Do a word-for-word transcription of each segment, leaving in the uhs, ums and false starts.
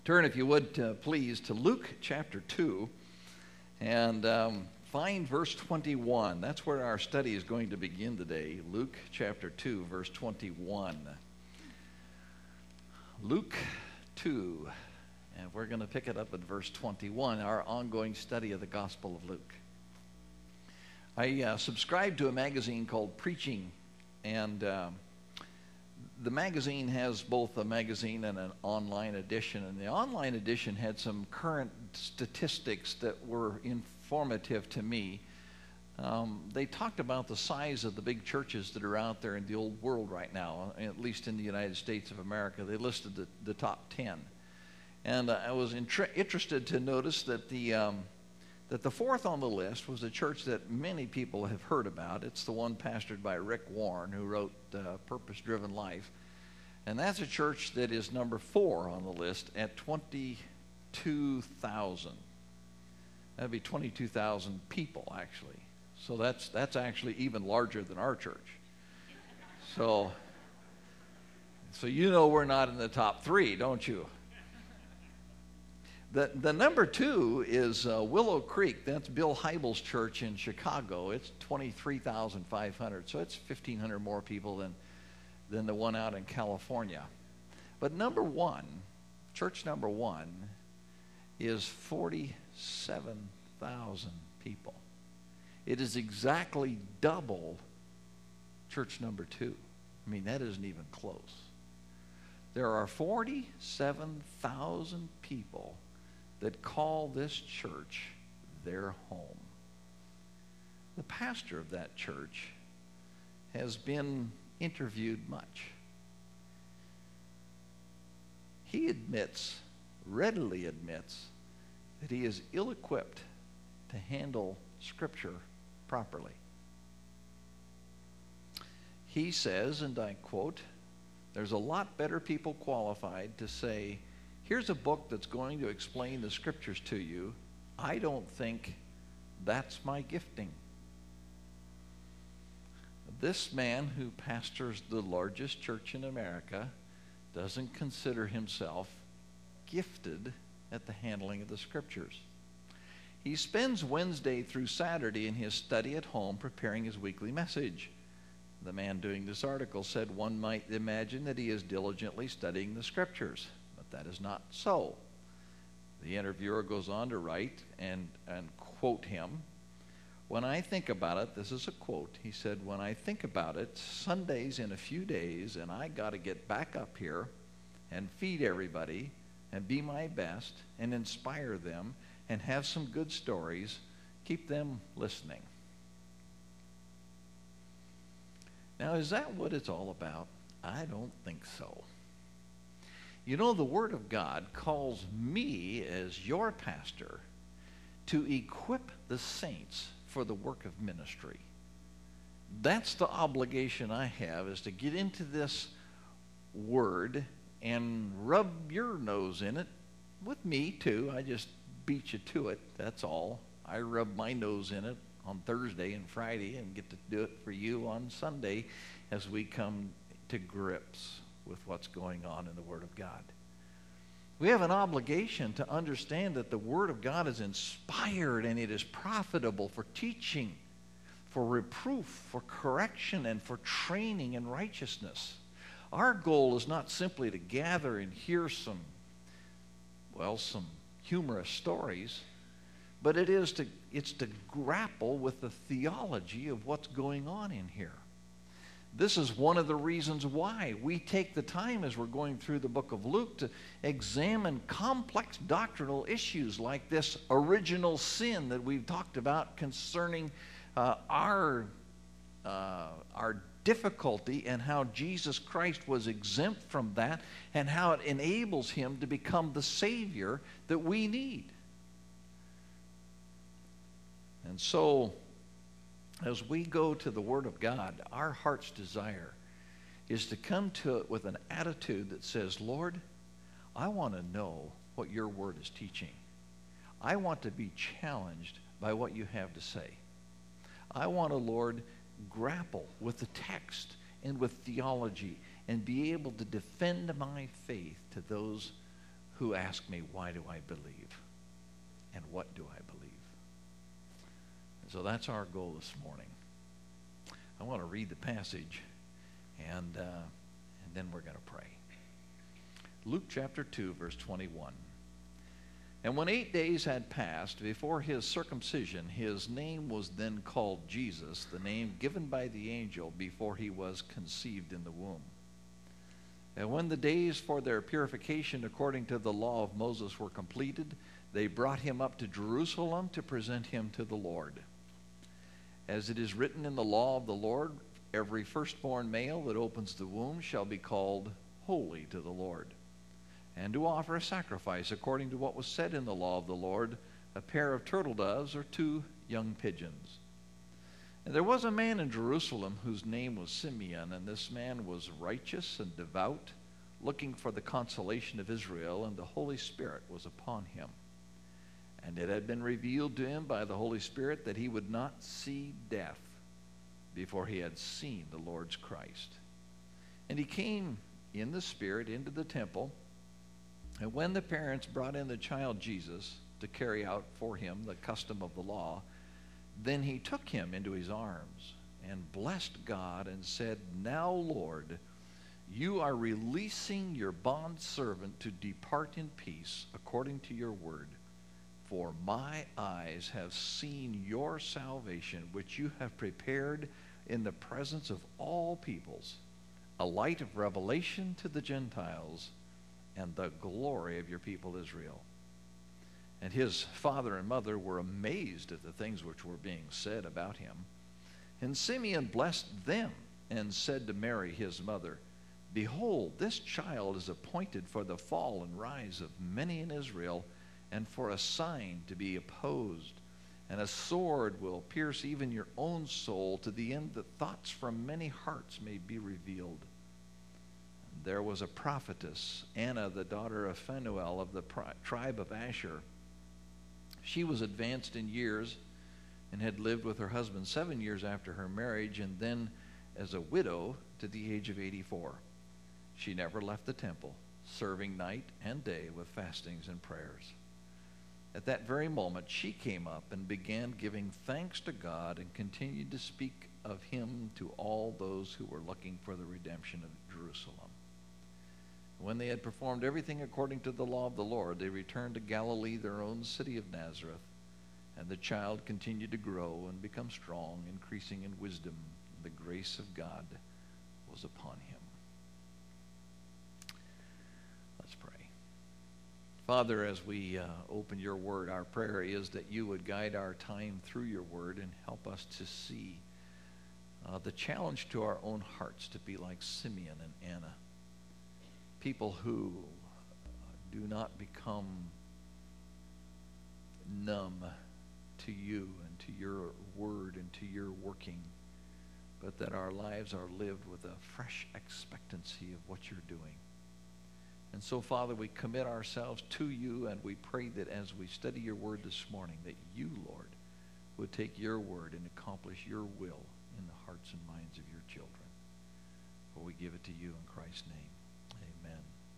Turn, if you would, uh, please, to Luke chapter two and um, find verse twenty-one. That's where our study is going to begin today. Luke chapter two, verse twenty-one. Luke two, and we're going to pick it up at verse twenty-one, our ongoing study of the Gospel of Luke. I uh, subscribe to a magazine called Preaching, and uh, the magazine has both a magazine and an online edition, and the online edition had some current statistics that were informative to me. Um, they talked about the size of the big churches that are out there in the old world right now, at least in the United States of America. They listed the, the top ten. And uh, I was intre- interested to notice that the, um, that the fourth on the list was a church that many people have heard about. It's the one pastored by Rick Warren, who wrote uh, Purpose-Driven Life. And that's a church that is number four on the list at twenty-two thousand. That'd be twenty-two thousand people, actually. So that's that's actually even larger than our church. So, so you know we're not in the top three, don't you? The, the number two is uh, Willow Creek. That's Bill Hybels' church in Chicago. It's twenty-three thousand five hundred, so it's fifteen hundred more people than, than the one out in California. But number one, church number one, is forty-seven thousand people. It is exactly double church number two. I mean, that isn't even close. There are forty-seven thousand people that call this church their home. The pastor of that church has been interviewed much. He admits, readily admits, that he is ill-equipped to handle Scripture properly. He says, and I quote, "There's a lot better people qualified to say, here's a book that's going to explain the Scriptures to you. I don't think that's my gifting." This man who pastors the largest church in America doesn't consider himself gifted at the handling of the Scriptures. He spends Wednesday through Saturday in his study at home preparing his weekly message. The man doing this article said one might imagine that he is diligently studying the Scriptures. That is not so. The interviewer goes on to write and, and quote him. "When I think about it," this is a quote, he said, "when I think about it, Sunday's in a few days, and I got to get back up here and feed everybody and be my best and inspire them and have some good stories, keep them listening." Now, is that what it's all about? I don't think so. You know, the Word of God calls me, as your pastor, to equip the saints for the work of ministry. That's the obligation I have, is to get into this Word and rub your nose in it with me, too. I just beat you to it, that's all. I rub my nose in it on Thursday and Friday and get to do it for you on Sunday as we come to grips with what's going on in the Word of God. We have an obligation to understand that the Word of God is inspired and it is profitable for teaching, for reproof, for correction, and for training in righteousness. Our goal is not simply to gather and hear some, well, some humorous stories, but it is to, it's to grapple with the theology of what's going on in here. This is one of the reasons why we take the time as we're going through the book of Luke to examine complex doctrinal issues like this original sin that we've talked about concerning uh, our, uh, our difficulty and how Jesus Christ was exempt from that and how it enables him to become the Savior that we need. And so, as we go to the Word of God, our heart's desire is to come to it with an attitude that says, "Lord, I want to know what your Word is teaching. I want to be challenged by what you have to say. I want to, Lord, grapple with the text and with theology and be able to defend my faith to those who ask me, why do I believe? And what do I believe? And so that's our goal this morning. I want to read the passage, and, uh, and then we're going to pray. Luke chapter two, verse twenty-one. And when eight days had passed before his circumcision, his name was then called Jesus, the name given by the angel before he was conceived in the womb. And when the days for their purification according to the law of Moses were completed, they brought him up to Jerusalem to present him to the Lord. As it is written in the law of the Lord, every firstborn male that opens the womb shall be called holy to the Lord. And to offer a sacrifice according to what was said in the law of the Lord, a pair of turtle doves or two young pigeons. And there was a man in Jerusalem whose name was Simeon, and this man was righteous and devout, looking for the consolation of Israel, and the Holy Spirit was upon him. And it had been revealed to him by the Holy Spirit that he would not see death before he had seen the Lord's Christ. And he came in the Spirit into the temple. And when the parents brought in the child Jesus to carry out for him the custom of the law, then he took him into his arms and blessed God and said, Now, Lord, you are releasing your bondservant to depart in peace according to your word. For my eyes have seen your salvation, which you have prepared in the presence of all peoples, a light of revelation to the Gentiles, and the glory of your people Israel. And his father and mother were amazed at the things which were being said about him. And Simeon blessed them and said to Mary his mother, Behold, this child is appointed for the fall and rise of many in Israel, and for a sign to be opposed. And a sword will pierce even your own soul, to the end that thoughts from many hearts may be revealed. There was a prophetess, Anna, the daughter of Phanuel of the tribe of Asher. She was advanced in years and had lived with her husband seven years after her marriage, and then as a widow to the age of eighty-four. She never left the temple, serving night and day with fastings and prayers. At that very moment, she came up and began giving thanks to God and continued to speak of him to all those who were looking for the redemption of Jerusalem. When they had performed everything according to the law of the Lord, they returned to Galilee, their own city of Nazareth. And the child continued to grow and become strong, increasing in wisdom. The grace of God was upon him. Let's pray. Father, as we uh, open your word, our prayer is that you would guide our time through your word and help us to see uh, the challenge to our own hearts to be like Simeon and Anna. People who do not become numb to you and to your word and to your working, but that our lives are lived with a fresh expectancy of what you're doing. And so, Father, we commit ourselves to you, and we pray that as we study your word this morning, that you, Lord, would take your word and accomplish your will in the hearts and minds of your children. For we give it to you in Christ's name. Amen.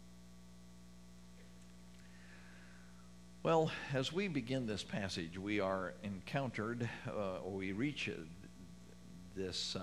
Well, as we begin this passage, we are encountered, uh, or we reach uh, this, uh,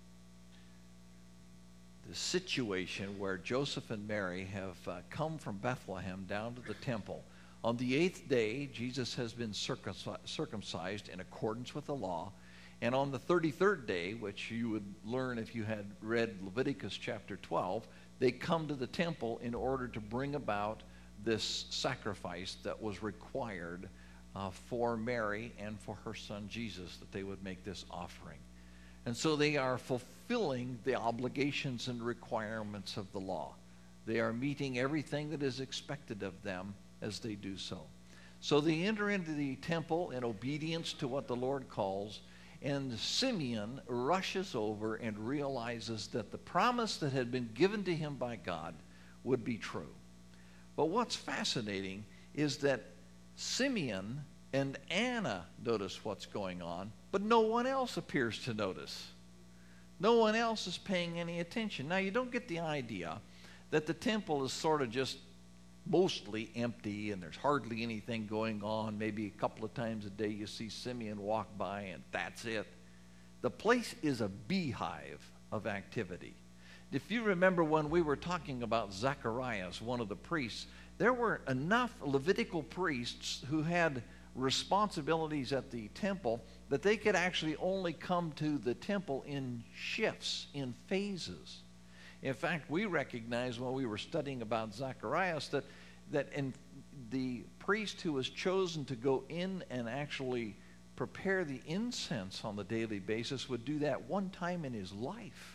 this situation where Joseph and Mary have uh, come from Bethlehem down to the temple. On the eighth day, Jesus has been circumcised in accordance with the law. And on the thirty-third day, which you would learn if you had read Leviticus chapter twelve, they come to the temple in order to bring about this sacrifice that was required uh, for Mary and for her son Jesus, that they would make this offering. And so they are fulfilling the obligations and requirements of the law. They are meeting everything that is expected of them as they do so. So they enter into the temple in obedience to what the Lord calls, and Simeon rushes over and realizes that the promise that had been given to him by God would be true. But what's fascinating is that Simeon and Anna notice what's going on, but no one else appears to notice. No one else is paying any attention. Now, you don't get the idea that the temple is sort of just mostly empty and there's hardly anything going on. Maybe a couple of times a day you see Simeon walk by and that's it. The place is a beehive of activity. If you remember when we were talking about Zacharias, one of the priests, there were enough Levitical priests who had responsibilities at the temple that they could actually only come to the temple in shifts, in phases. In fact, we recognized when we were studying about Zacharias that, that in the priest who was chosen to go in and actually prepare the incense on the daily basis would do that one time in his life.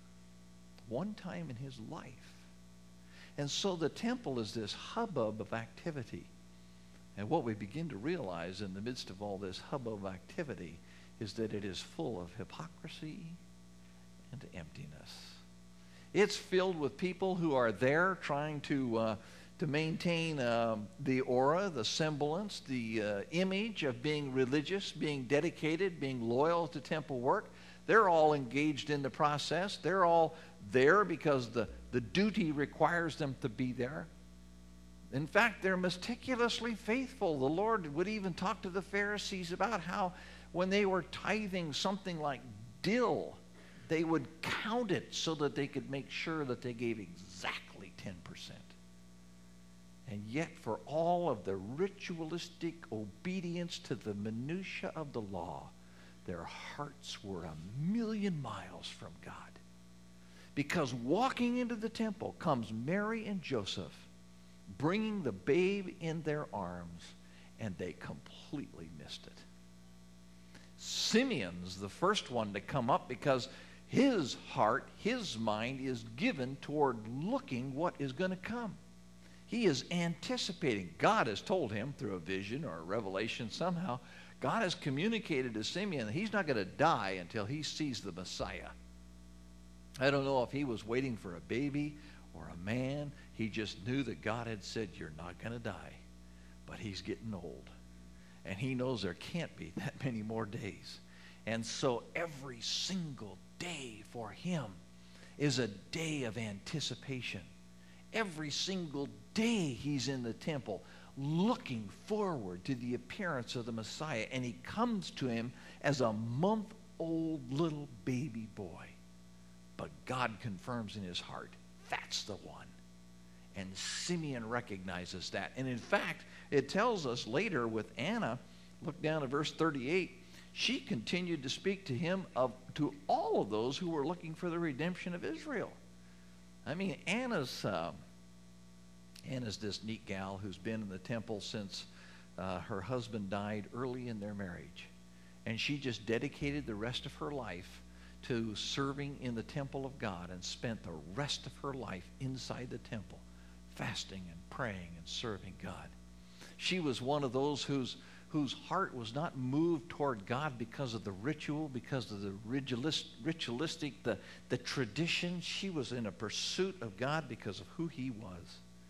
One time in his life. And so the temple is this hubbub of activity. And what we begin to realize in the midst of all this hubbub of activity is that it is full of hypocrisy and emptiness. It's filled with people who are there trying to uh, to maintain uh, the aura, the semblance, the uh, image of being religious, being dedicated, being loyal to temple work. They're all engaged in the process. They're all there because the, the duty requires them to be there. In fact, they're meticulously faithful. The Lord would even talk to the Pharisees about how when they were tithing something like dill, they would count it so that they could make sure that they gave exactly ten percent. And yet for all of the ritualistic obedience to the minutia of the law, their hearts were a million miles from God. Because walking into the temple comes Mary and Joseph, bringing the babe in their arms, and they completely missed it. Simeon's the first one to come up because his heart, his mind is given toward looking what is going to come. He is anticipating. God has told him through a vision or a revelation somehow, God has communicated to Simeon that he's not going to die until he sees the Messiah. I don't know if he was waiting for a baby or a man. He just knew that God had said, you're not going to die. But he's getting old. And he knows there can't be that many more days. And so every single day for him is a day of anticipation. Every single day he's in the temple looking forward to the appearance of the Messiah. And he comes to him as a month-old little baby boy. But God confirms in his heart, that's the one. And Simeon recognizes that. And in fact, it tells us later with Anna, look down at verse thirty-eight, she continued to speak to him of to all of those who were looking for the redemption of Israel. I mean, Anna's uh, Anna's this neat gal who's been in the temple since uh, her husband died early in their marriage. And she just dedicated the rest of her life to serving in the temple of God and spent the rest of her life inside the temple, fasting and praying and serving God. She was one of those whose whose heart was not moved toward God because of the ritual, because of the ritualist, ritualistic, the, the tradition. She was in a pursuit of God because of who he was.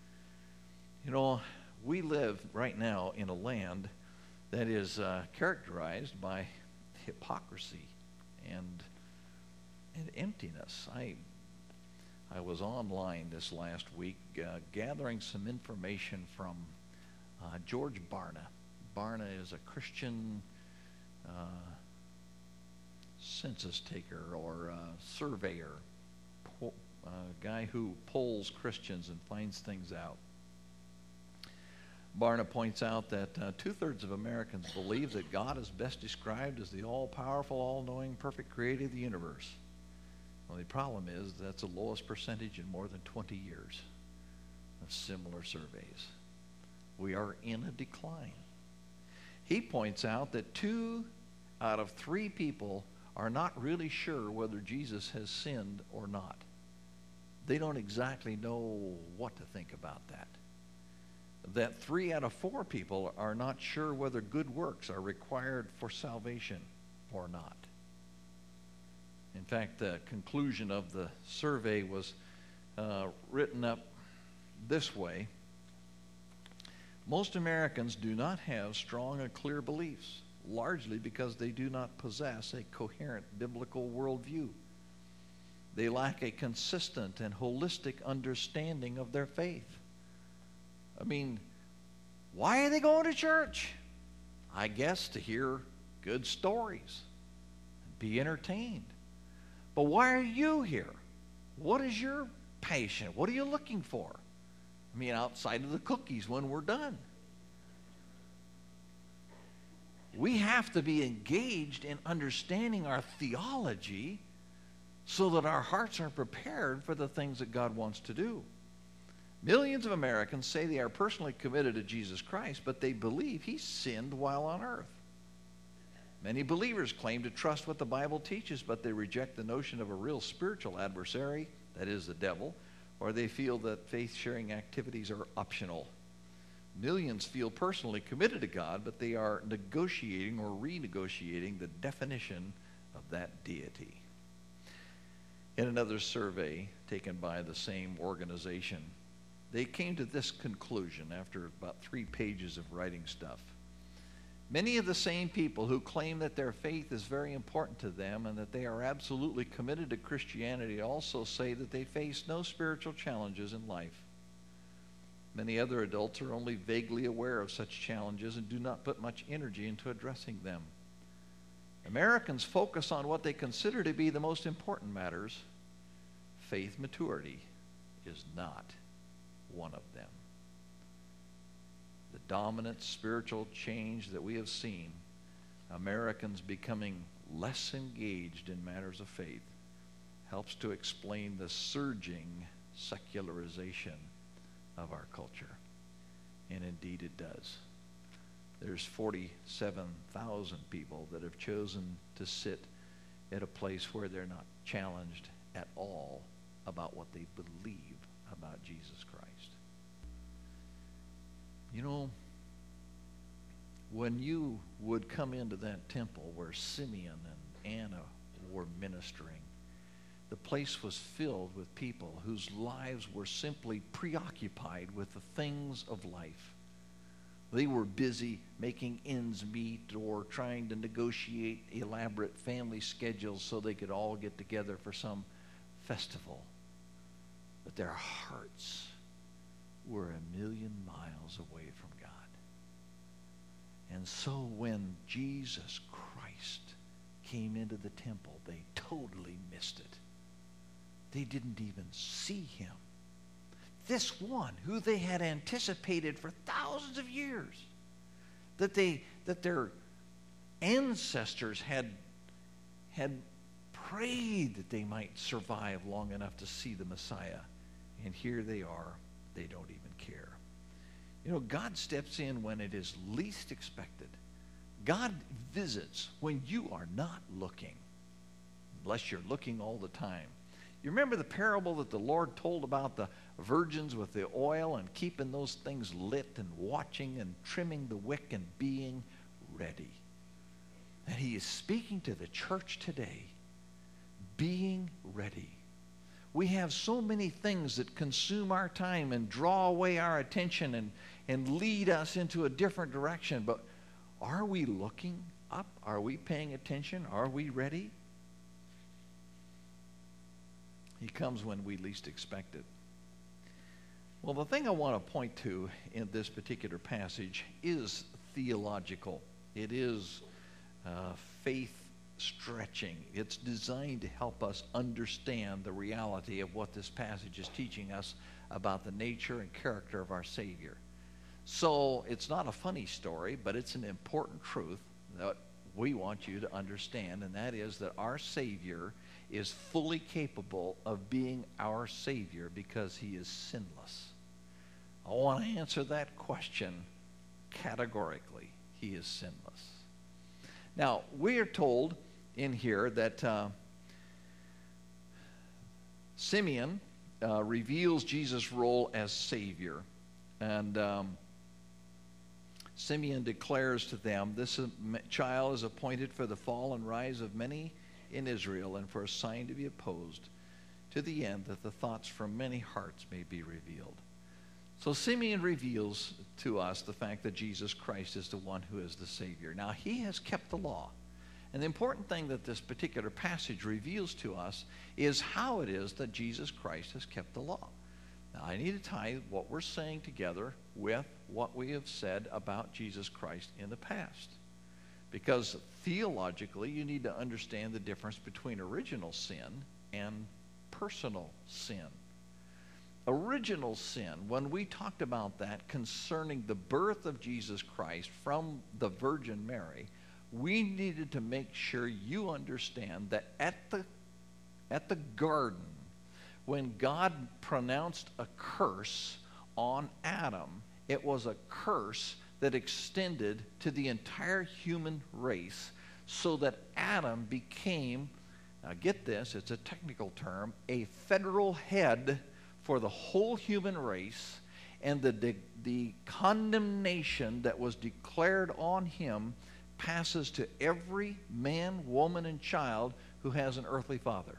You know, we live right now in a land that is uh, characterized by hypocrisy and, and emptiness. I, I was online this last week uh, gathering some information from uh, George Barna. Barna is a Christian uh, census taker or uh, surveyor, a uh, guy who polls Christians and finds things out. Barna points out that uh, two-thirds of Americans believe that God is best described as the all-powerful, all-knowing, perfect creator of the universe. Well, the problem is that's the lowest percentage in more than twenty years of similar surveys. We are in a decline. He points out that two out of three people are not really sure whether Jesus has sinned or not. They don't exactly know what to think about that. That three out of four people are not sure whether good works are required for salvation or not. In fact, the conclusion of the survey was uh, written up this way. Most Americans do not have strong and clear beliefs, largely because they do not possess a coherent biblical worldview. They lack a consistent and holistic understanding of their faith. I mean, why are they going to church? I guess to hear good stories and be entertained. But why are you here? What is your passion? What are you looking for? I mean, outside of the cookies when we're done. We have to be engaged in understanding our theology so that our hearts are prepared for the things that God wants to do. Millions of Americans say they are personally committed to Jesus Christ, but they believe he sinned while on earth. Many believers claim to trust what the Bible teaches, but they reject the notion of a real spiritual adversary, that is the devil, or they feel that faith-sharing activities are optional. Millions feel personally committed to God, but they are negotiating or renegotiating the definition of that deity. In another survey taken by the same organization, they came to this conclusion after about three pages of writing stuff. Many of the same people who claim that their faith is very important to them and that they are absolutely committed to Christianity also say that they face no spiritual challenges in life. Many other adults are only vaguely aware of such challenges and do not put much energy into addressing them. Americans focus on what they consider to be the most important matters. Faith maturity is not one of them. The dominant spiritual change that we have seen, Americans becoming less engaged in matters of faith, helps to explain the surging secularization of our culture. And indeed it does. There's forty-seven thousand people that have chosen to sit at a place where they're not challenged at all about what they believe about Jesus Christ. You know, when you would come into that temple where Simeon and Anna were ministering, the place was filled with people whose lives were simply preoccupied with the things of life. They were busy making ends meet or trying to negotiate elaborate family schedules so they could all get together for some festival. But their hearts were a million miles away from God. And so when Jesus Christ came into the temple, they totally missed it. They didn't even see him. This one who they had anticipated for thousands of years, that they that their ancestors had had prayed that they might survive long enough to see the Messiah. And here they are, they don't even care. You know, God steps in when it is least expected. God visits when you are not looking, unless you're looking all the time. You remember the parable that the Lord told about the virgins with the oil and keeping those things lit and watching and trimming the wick and being ready. And he is speaking to the church today, being ready. We have so many things that consume our time and draw away our attention and, and lead us into a different direction. But are we looking up? Are we paying attention? Are we ready? He comes when we least expect it. Well, the thing I want to point to in this particular passage is theological. It is uh, faith stretching. It's designed to help us understand the reality of what this passage is teaching us about the nature and character of our Savior. So it's not a funny story, but it's an important truth that we want you to understand, and that is that our Savior is fully capable of being our Savior because he is sinless. I want to answer that question categorically. He is sinless. Now, we are told in here that uh, Simeon uh, reveals Jesus' role as Savior. And um, Simeon declares to them, this child is appointed for the fall and rise of many in Israel and for a sign to be opposed, to the end that the thoughts from many hearts may be revealed. So Simeon reveals to us the fact that Jesus Christ is the one who is the Savior. Now, he has kept the law. And the important thing that this particular passage reveals to us is how it is that Jesus Christ has kept the law. Now, I need to tie what we're saying together with what we have said about Jesus Christ in the past. Because theologically, you need to understand the difference between original sin and personal sin. Original sin, when we talked about that concerning the birth of Jesus Christ from the Virgin Mary, we needed to make sure you understand that at the, at the garden, when God pronounced a curse on Adam, it was a curse that extended to the entire human race, so that Adam became, now get this, it's a technical term, a federal head for the whole human race, and the, the, the condemnation that was declared on him passes to every man, woman, and child who has an earthly father.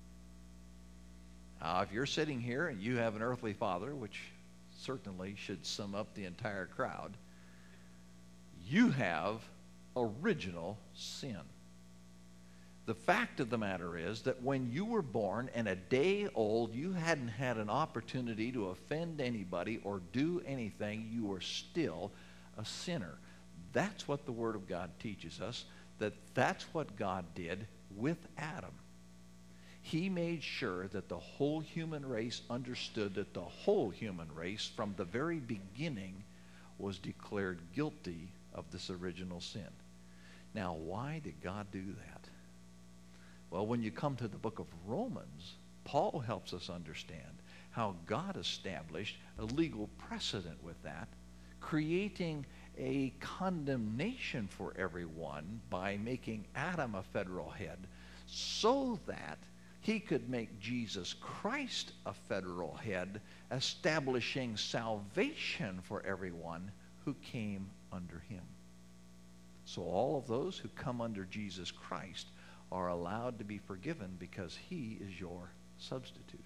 Now, if you're sitting here and you have an earthly father, which certainly should sum up the entire crowd, you have original sin. The fact of the matter is that when you were born and a day old, you hadn't had an opportunity to offend anybody or do anything, you were still a sinner. That's what the Word of God teaches us, that that's what God did with Adam. He made sure that the whole human race understood that the whole human race from the very beginning was declared guilty of this original sin. Now, why did God do that? Well, when you come to the book of Romans, Paul helps us understand how God established a legal precedent with that, creating a condemnation for everyone by making Adam a federal head, so that he could make Jesus Christ a federal head, establishing salvation for everyone who came under him. So all of those who come under Jesus Christ are allowed to be forgiven because he is your substitute.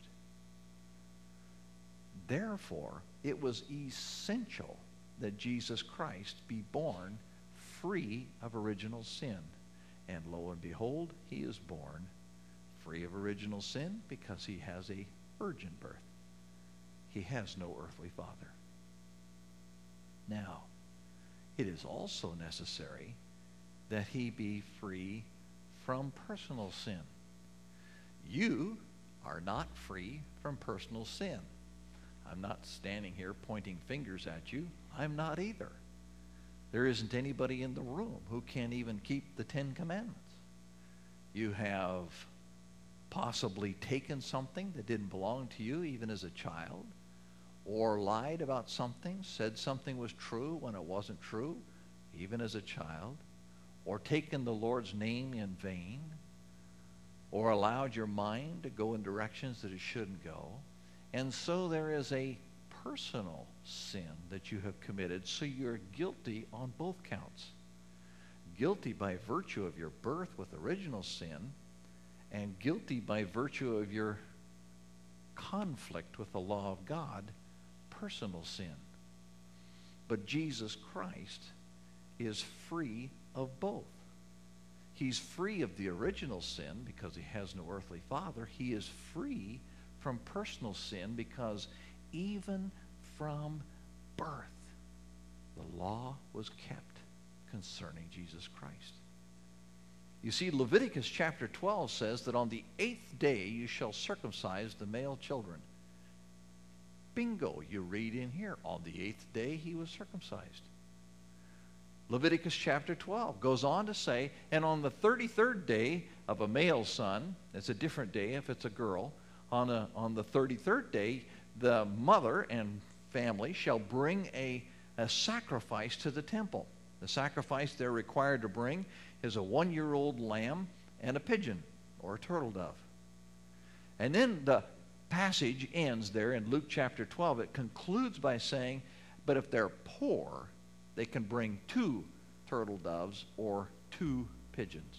Therefore, it was essential that Jesus Christ be born free of original sin. And lo and behold, he is born free of original sin because he has a virgin birth. He has no earthly father. Now, it is also necessary that he be free from personal sin. You are not free from personal sin. I'm not standing here pointing fingers at you. I'm not either. There isn't anybody in the room who can even keep the Ten Commandments. You have possibly taken something that didn't belong to you even as a child, or lied about something, said something was true when it wasn't true even as a child, or taken the Lord's name in vain, or allowed your mind to go in directions that it shouldn't go. And so there is a personal sin that you have committed, so you're guilty on both counts. Guilty by virtue of your birth with original sin, and guilty by virtue of your conflict with the law of God, personal sin. But Jesus Christ is free of both. He's free of the original sin because he has no earthly father. He is free from personal sin because even from birth, the law was kept concerning Jesus Christ. You see, Leviticus chapter twelve says that on the eighth day you shall circumcise the male children. Bingo, you read in here, on the eighth day he was circumcised. Leviticus chapter twelve goes on to say, and on the thirty-third day of a male son, it's a different day if it's a girl, on, a, on the thirty-third day, the mother and family shall bring a, a sacrifice to the temple. The sacrifice they're required to bring is a one-year-old lamb and a pigeon or a turtle dove. And then the passage ends there in Luke chapter twelve. It concludes by saying, but if they're poor, they can bring two turtle doves or two pigeons.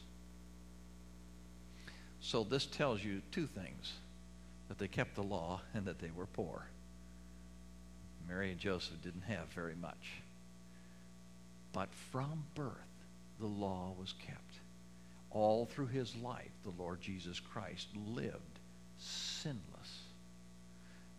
So this tells you two things: that they kept the law and that they were poor. Mary and Joseph didn't have very much. But from birth, the law was kept. All through his life, the Lord Jesus Christ lived sinless.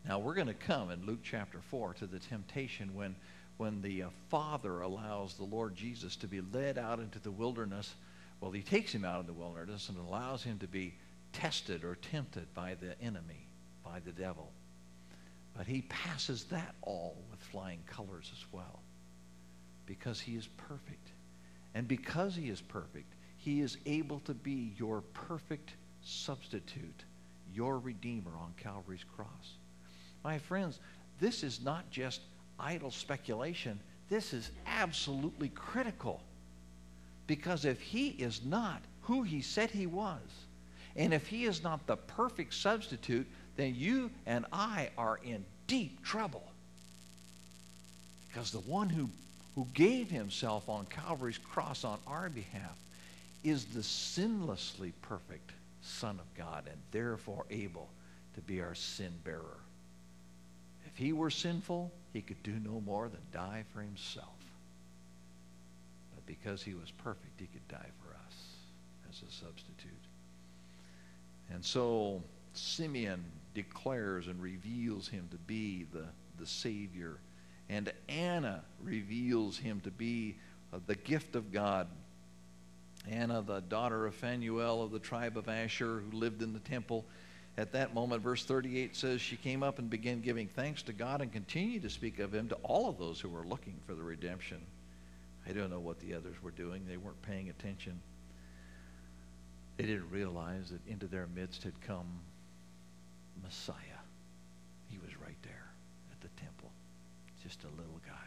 Now we're going to come in Luke chapter four to the temptation when, when the uh, Father allows the Lord Jesus to be led out into the wilderness. Well, he takes him out of the wilderness and allows him to be tested or tempted by the enemy, by the devil. But he passes that all with flying colors as well, because he is perfect. And because he is perfect, he is able to be your perfect substitute, your Redeemer on Calvary's cross. My friends, this is not just idle speculation. This is absolutely critical. Because if he is not who he said he was, and if he is not the perfect substitute, then you and I are in deep trouble. Because the one who, who gave himself on Calvary's cross on our behalf is the sinlessly perfect Son of God, and therefore able to be our sin bearer. If he were sinful, he could do no more than die for himself. But because he was perfect, he could die for us as a substitute. And so Simeon declares and reveals him to be the, the Savior. And Anna reveals him to be uh, the gift of God. Anna, the daughter of Phanuel of the tribe of Asher, who lived in the temple. At that moment, verse thirty-eight says, she came up and began giving thanks to God and continued to speak of him to all of those who were looking for the redemption. I don't know what the others were doing. They weren't paying attention. They didn't realize that into their midst had come Messiah. He was right there at the temple, just a little guy.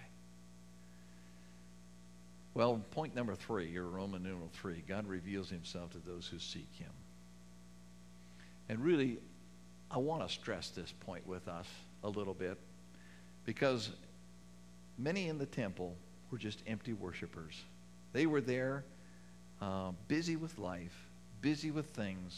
Well, point number three, your Roman numeral three, God reveals himself to those who seek him. And really, I want to stress this point with us a little bit, because many in the temple were just empty worshipers. They were there, uh, busy with life, busy with things.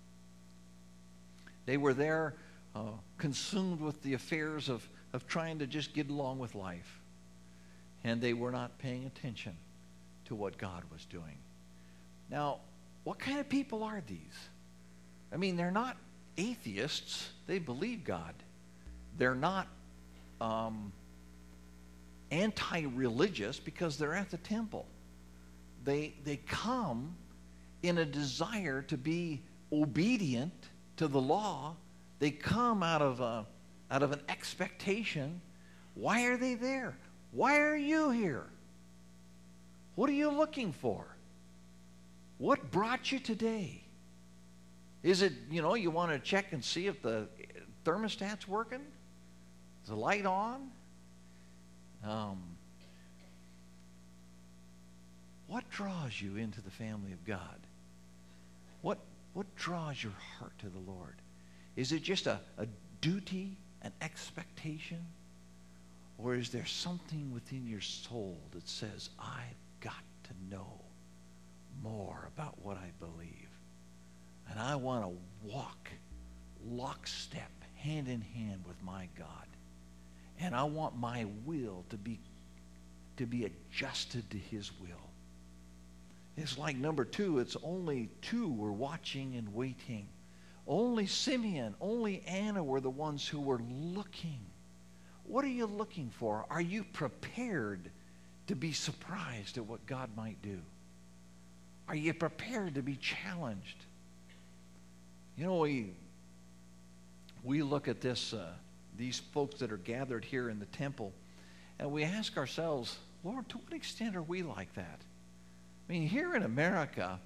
They were there uh, consumed with the affairs of, of trying to just get along with life. And they were not paying attention to what God was doing. Now, what kind of people are these? I mean, they're not atheists. They believe God. They're not um, anti-religious because they're at the temple. They, they come in a desire to be obedient to the law. They come out of, a, out of an expectation. Why are they there? Why are you here? What are you looking for? What brought you today? Is it, you know, you want to check and see if the thermostat's working? Is the light on? Um, what draws you into the family of God? What, what draws your heart to the Lord? Is it just a, a duty, an expectation? Or is there something within your soul that says, I've got to know more about what I believe? And I want to walk lockstep, hand in hand with my God. And I want my will to be, to be adjusted to his will. It's like number two, it's only two were watching and waiting. Only Simeon, only Anna were the ones who were looking. What are you looking for? Are you prepared to be surprised at what God might do? Are you prepared to be challenged? You know, we, we look at this, uh, these folks that are gathered here in the temple, and we ask ourselves, Lord, to what extent are we like that? I mean, here in America,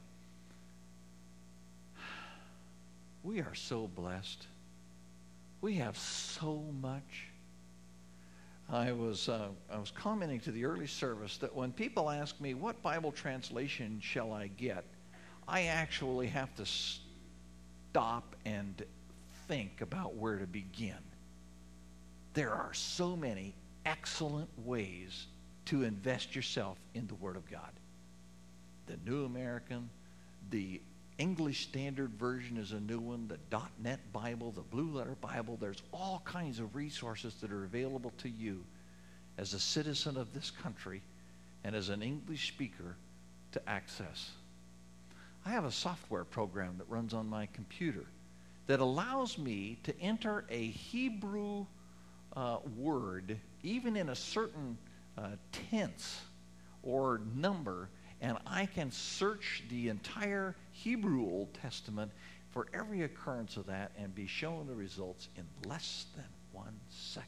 we are so blessed. We have so much. I was, uh, I was commenting to the early service that when people ask me, what Bible translation shall I get? I actually have to stop and think about where to begin. There are so many excellent ways to invest yourself in the Word of God. The New American, the English Standard Version is a new one, the dot net Bible, the Blue Letter Bible. There's all kinds of resources that are available to you as a citizen of this country and as an English speaker to access. I have a software program that runs on my computer that allows me to enter a Hebrew uh, word, even in a certain uh, tense or number, and I can search the entire Hebrew Old Testament for every occurrence of that and be shown the results in less than one second.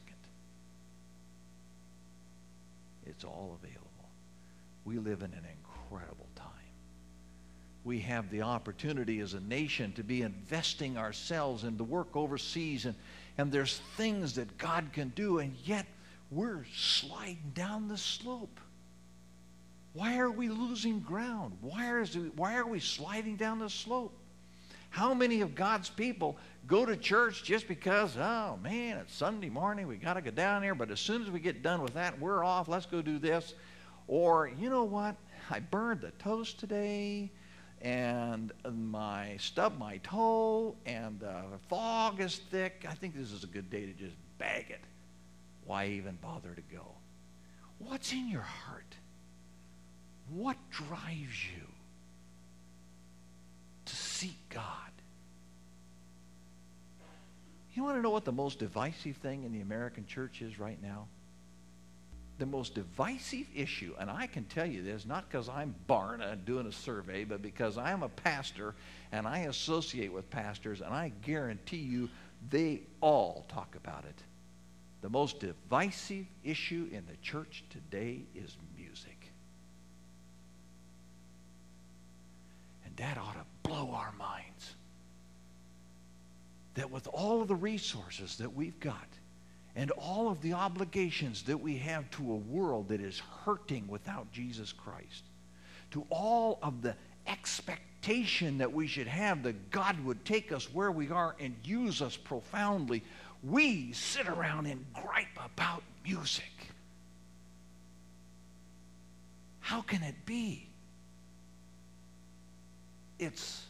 It's all available. We live in an incredible time. We have the opportunity as a nation to be investing ourselves in the work overseas, and, and there's things that God can do, and yet we're sliding down the slope. Why are we losing ground? Why, is it, why are we sliding down the slope? How many of God's people go to church just because, oh man, it's Sunday morning, we got to go down there, but as soon as we get done with that, we're off, let's go do this. Or, you know what, I burned the toast today, and my stubbed my toe, and the fog is thick. I think this is a good day to just bag it. Why even bother to go? What's in your heart? What drives you to seek God? You want to know what the most divisive thing in the American church is right now? The most divisive issue, and I can tell you this, not because I'm Barna doing a survey, but because I'm a pastor and I associate with pastors, and I guarantee you they all talk about it. The most divisive issue in the church today is music. And that ought to blow our minds. That with all of the resources that we've got, and all of the obligations that we have to a world that is hurting without Jesus Christ, to all of the expectation that we should have that God would take us where we are and use us profoundly, we sit around and gripe about music. How can it be? It's,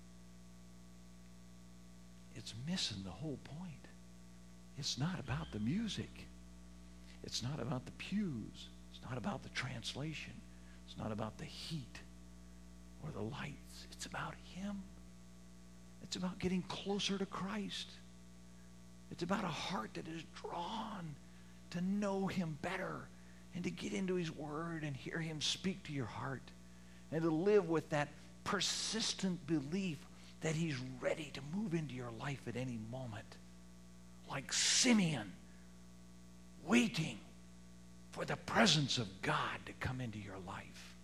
it's missing the whole point. It's not about the music. It's not about the pews. It's not about the translation. It's not about the heat or the lights. It's about Him. It's about getting closer to Christ. It's about a heart that is drawn to know Him better and to get into His Word and hear Him speak to your heart and to live with that persistent belief that He's ready to move into your life at any moment. Like Simeon, waiting for the presence of God to come into your life.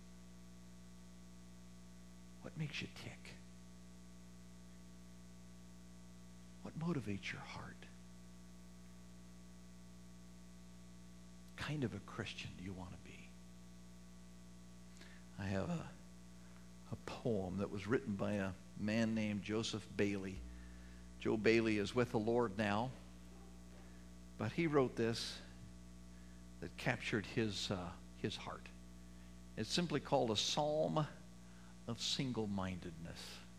What makes you tick? What motivates your heart? What kind of a Christian do you want to be? I have a, a poem that was written by a man named Joseph Bailey. Joe Bailey is with the Lord now. But he wrote this that captured his, uh, his heart. It's simply called a Psalm of Single-Mindedness.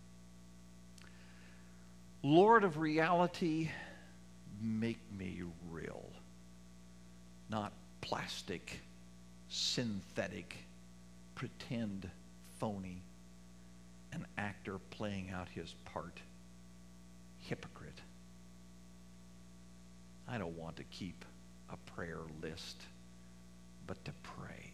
Lord of reality, make me real. Not plastic, synthetic, pretend, phony, an actor playing out his part, hypocrite. I don't want to keep a prayer list, but to pray.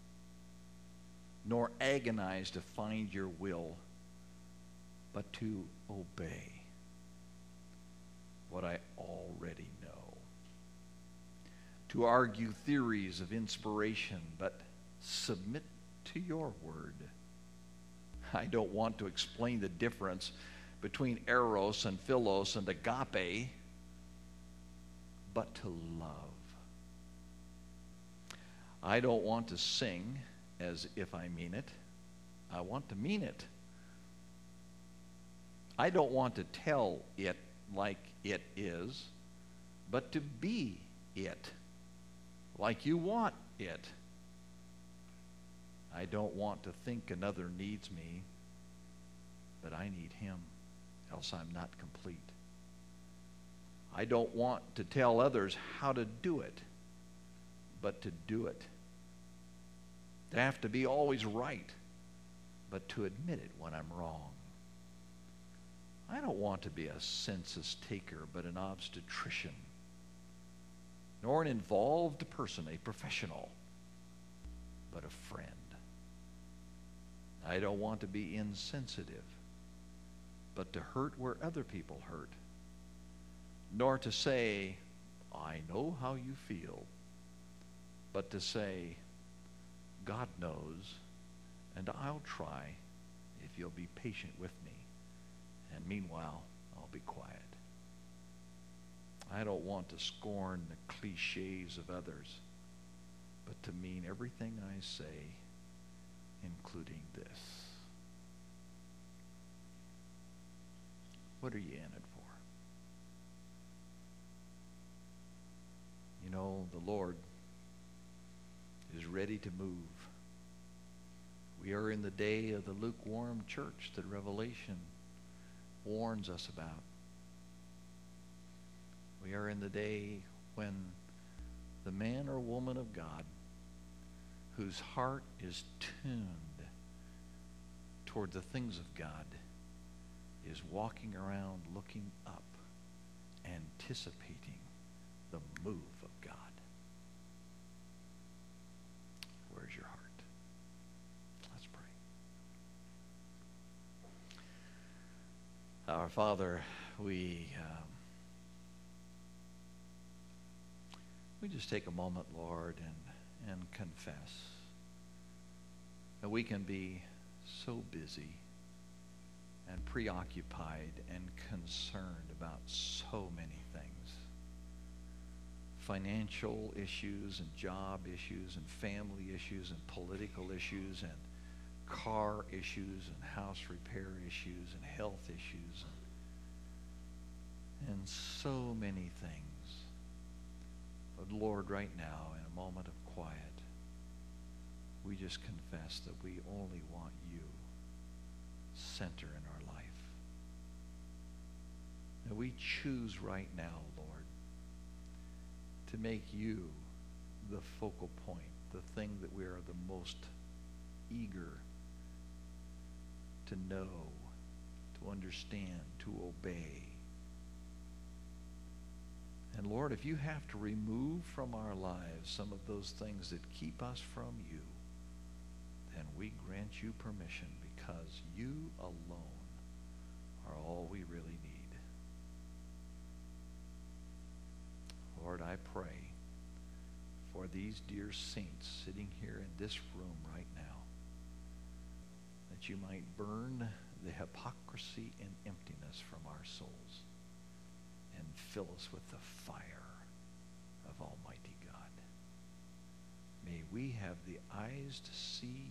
Nor agonize to find your will, but to obey what I already know. To argue theories of inspiration, but submit to your word. I don't want to explain the difference between eros and philos and agape, but to love. I don't want to sing as if I mean it. I want to mean it. I don't want to tell it like it is, but to be it, like you want it. I don't want to think another needs me, but I need Him, else I'm not complete. I don't want to tell others how to do it, but to do it. To have to be always right, but to admit it when I'm wrong. I don't want to be a census taker, but an obstetrician, nor an involved person, a professional, but a friend. I don't want to be insensitive, but to hurt where other people hurt, nor to say, I know how you feel, but to say, God knows, and I'll try if you'll be patient with me. And meanwhile, I'll be quiet. I don't want to scorn the cliches of others, but to mean everything I say, including this. What are you in it for? You know, the Lord is ready to move. We are in the day of the lukewarm church that Revelation warns us about. We are in the day when the man or woman of God whose heart is tuned toward the things of God is walking around looking up, anticipating the move of God. Where's your heart? Let's pray. Our Father, we um, we just take a moment, Lord, and, and confess that we can be so busy and preoccupied and concerned about so many things. Financial issues and job issues and family issues and political issues and car issues and house repair issues and health issues and, and so many things. But Lord, right now, in a moment of quiet, we just confess that we only want you center in our life. And we choose right now, Lord, to make you the focal point, the thing that we are the most eager to know, to understand, to obey. And Lord, if you have to remove from our lives some of those things that keep us from you, then we grant you permission, because you alone are all we really need. Lord, I pray for these dear saints sitting here in this room right now, that you might burn the hypocrisy and emptiness from our souls and fill us with the fire of Almighty God. May we have the eyes to see